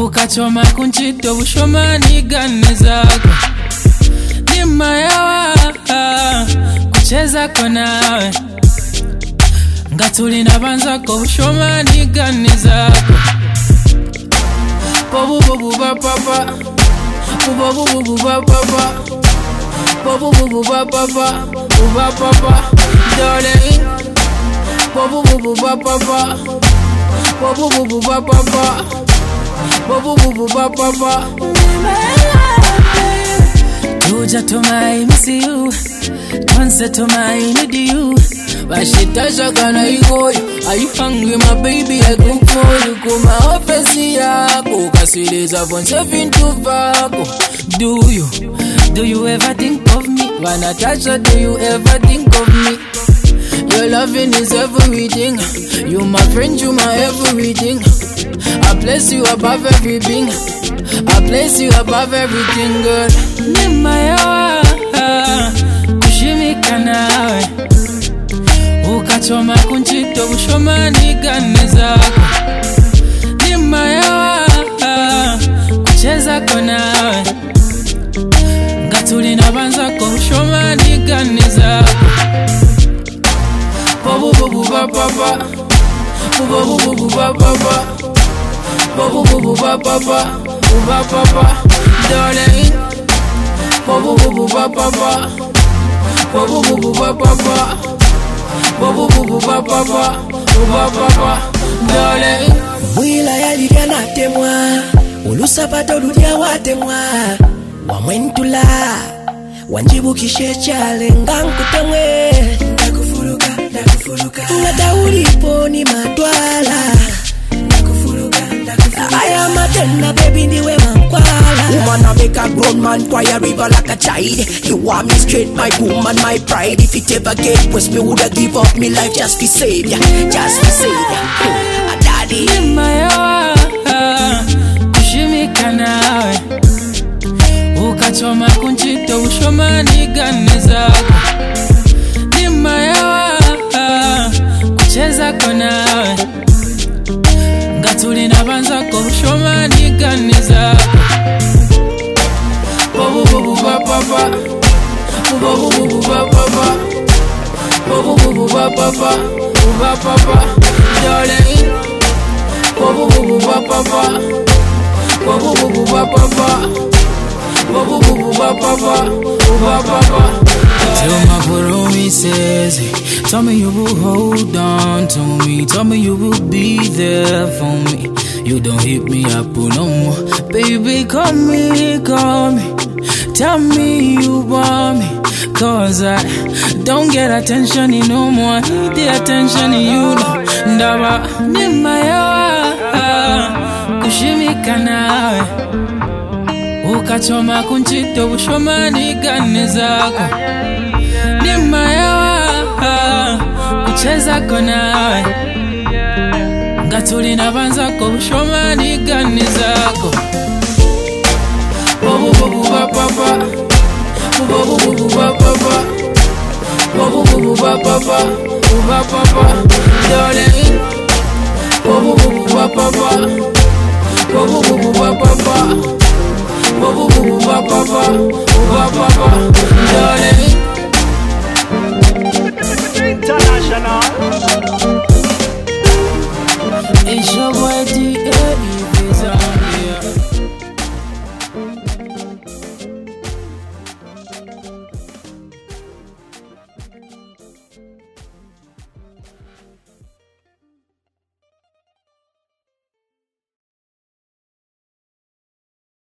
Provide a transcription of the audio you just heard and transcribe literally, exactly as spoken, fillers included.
ukachoma kunchito bushomani gani zako nima yawa kucheza kwa nawe ngatuli nabanzako bushomani gani zako bobu bobu ba papa bobu bobu ba papa bobu bobu ba papa ba papa darling bobu bobu ba papa bobu bobu ba papa bobu bobu ba papa Tuja to my miss you Once to my need you Bashitasha kana iko Are you hungry my baby I cook for you Kuma ofesi yako Kasileza von seven to vako Do you Do you ever think of me Wanatasha do you ever think of me Your loving is everything You my friend you my everything I place you above everything I place you above everything good Nima yawa kushimika nawe ukachoma kunchito bushomani gani zako Nima yawa kucheza kwa nawe ngatuli nabanzako bushomani gani zako Bobu bobu ba papa Bobu bobu ba papa Bobu bobu ba papa ba papa darling Bobu bobu ba papa Bobu bobu ba papa Bobu bobu ba papa ba papa darling Wila yalidia natemwa Ulusapato ludia watemwa Wamwentula Wanjibu kishechale ngankutemwe Ndakufuruka, ndakufuruka Ngata ulipo ni matwala Ndakufuruka, ndakufuruka I am a tender baby niwe mankwala Woman I make a grown man cry a river like a child You want me straight my woman my pride If it ever get worse me woulda give up me life just to save ya Just to save ya oh, a daddy Nima yawa kushimika nawe ukachoma kunchito bushomani gani zako Nima yawa kucheza kwa nawe ngatuli nabanzako bushomani gani zako Bobu bobu ba papa Bobu bobu ba papa Bobu bobu ba papa ba papa darling Bobu bobu ba papa Bobu bobu ba papa Bobu bobu ba papa ba papa Tell my promises Tell me you will hold on to me Tell me you will be there for me You don't hit me up no more Baby call me, call me Tell me you want me Cause I don't get attention in no more I need the attention in you know Ndaba nima yawa kushimika nawe ukachoma kunchito bushomani gani zako Nima yawa kucheza kwa nawe ngatuli nabanzako bushomani gani zako Bobu bobu ba papa Bobu bobu ba papa Bobu bobu ba papa ba papa darling Bobu bobu ba papa